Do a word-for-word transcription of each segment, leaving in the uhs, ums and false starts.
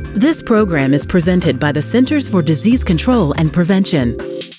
This program is presented by the Centers for Disease Control and Prevention.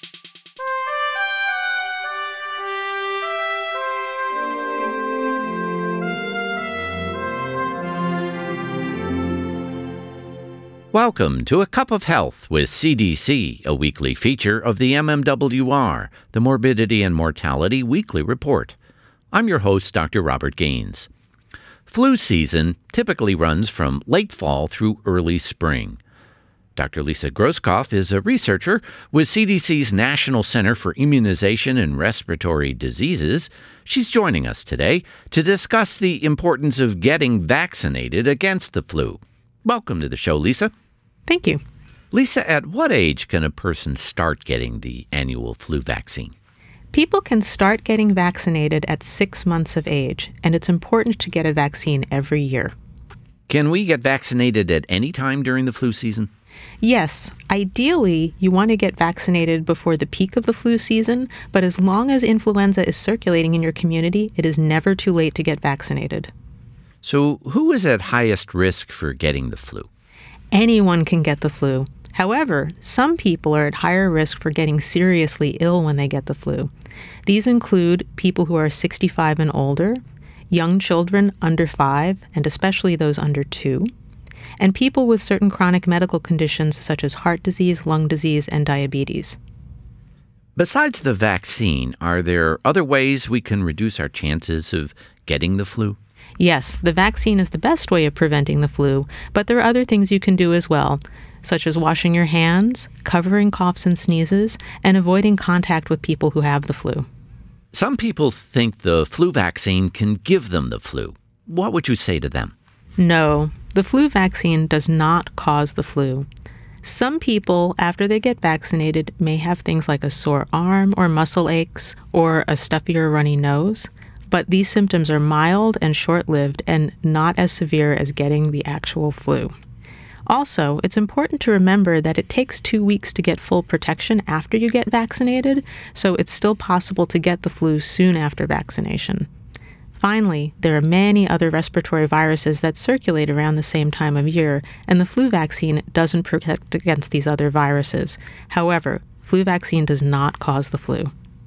Welcome to A Cup of Health with C D C, a weekly feature of the M M W R, the Morbidity and Mortality Weekly Report. I'm your host, Doctor Robert Gaines. Flu season typically runs from late fall through early spring. Doctor Lisa Groskopf is a researcher with C D C's National Center for Immunization and Respiratory Diseases. She's joining us today to discuss the importance of getting vaccinated against the flu. Welcome to the show, Lisa. Thank you. Lisa, at what age can a person start getting the annual flu vaccine? People can start getting vaccinated at six months of age, and it's important to get a vaccine every year. Can we get vaccinated at any time during the flu season? Yes. Ideally, you want to get vaccinated before the peak of the flu season, but as long as influenza is circulating in your community, it is never too late to get vaccinated. So who is at highest risk for getting the flu? Anyone can get the flu. However, some people are at higher risk for getting seriously ill when they get the flu. These include people who are sixty-five and older, young children under five, and especially those under two, and people with certain chronic medical conditions such as heart disease, lung disease, and diabetes. Besides the vaccine, are there other ways we can reduce our chances of getting the flu? Yes, the vaccine is the best way of preventing the flu, but there are other things you can do as well, such as washing your hands, covering coughs and sneezes, and avoiding contact with people who have the flu. Some people think the flu vaccine can give them the flu. What would you say to them? No, the flu vaccine does not cause the flu. Some people, after they get vaccinated, may have things like a sore arm or muscle aches or a stuffy or runny nose, but these symptoms are mild and short-lived and not as severe as getting the actual flu. Also, it's important to remember that it takes two weeks to get full protection after you get vaccinated, so it's still possible to get the flu soon after vaccination. Finally, there are many other respiratory viruses that circulate around the same time of year, and the flu vaccine doesn't protect against these other viruses. However, flu vaccine does not cause the flu.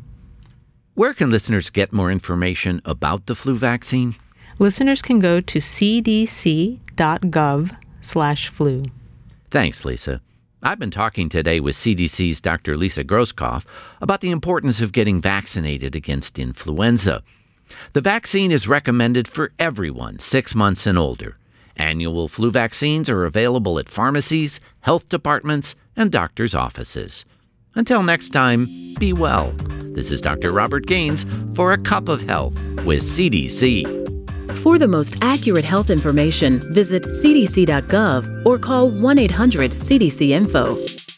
Where can listeners get more information about the flu vaccine? Listeners can go to c d c dot gov slash flu. Thanks, Lisa. I've been talking today with C D C's Doctor Lisa Groskopf about the importance of getting vaccinated against influenza. The vaccine is recommended for everyone six months and older. Annual flu vaccines are available at pharmacies, health departments, and doctors' offices. Until next time, be well. This is Doctor Robert Gaines for A Cup of Health with C D C. For the most accurate health information, visit c d c dot gov or call one eight hundred C D C info.